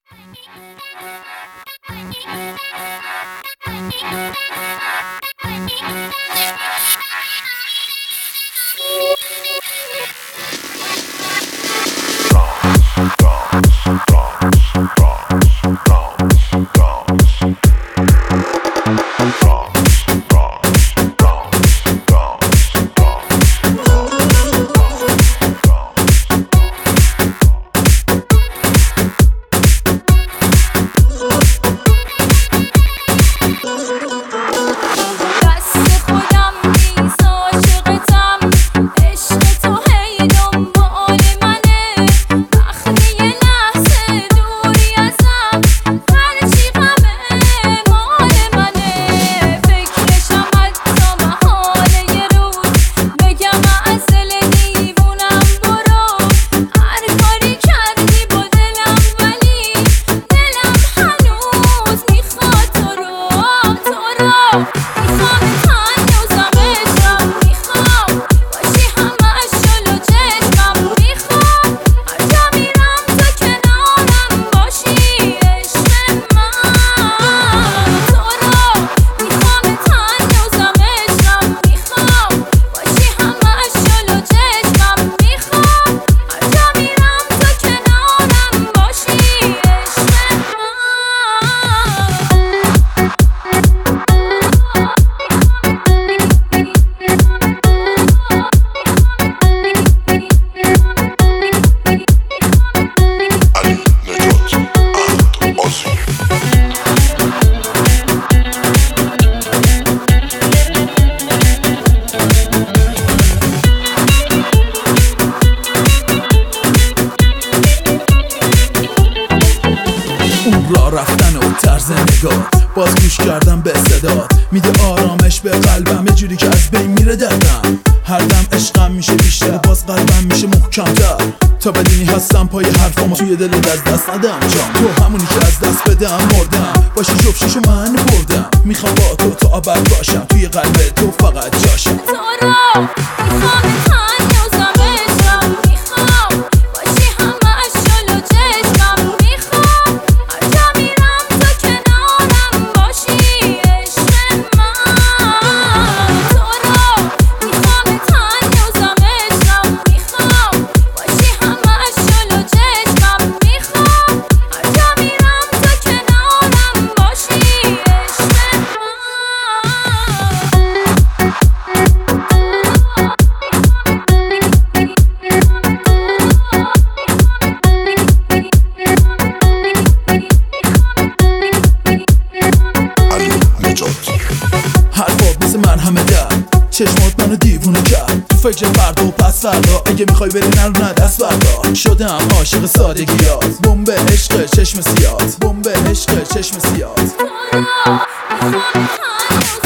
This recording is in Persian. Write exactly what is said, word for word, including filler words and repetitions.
راه رفتن و طرز نگاه، باز گوش کردم به صدات، میده آرامش به قلبم یه جوری که از بین میره دردم. هر دم عشقم میشه بیشتر، باز قلبم میشه محکم‌تر، تا بدونی هستم پای حرفام، توی دلت از دست ندم جان. تو همونی که از دست بدم مردم، باشی جفششو من بردم. میخوام با تو تا ابد باشم، توی قلب تو فقط جاشم. تو رو میخوام تنها و زمشم، میخوام باشی همش جلو چشمم، میخوام هر جا میرم تو کنارم باشی عشق من. تو رو میخوام تنها و زمشم، میخوام باشی همش جلو چشمم، میخوام هر جا میرم تو کنارم باشی عشق من. حرفات مثل مرهم درد، چشمات منو دیوونه کرد. تو فکر فردا و پس فردا، اگه میخوای بری نرو نه دست فردا. شدم عاشق سادگیات، بمب عشق چشم سیات، بمب عشق چشم سیات. تو رو میخوام تنها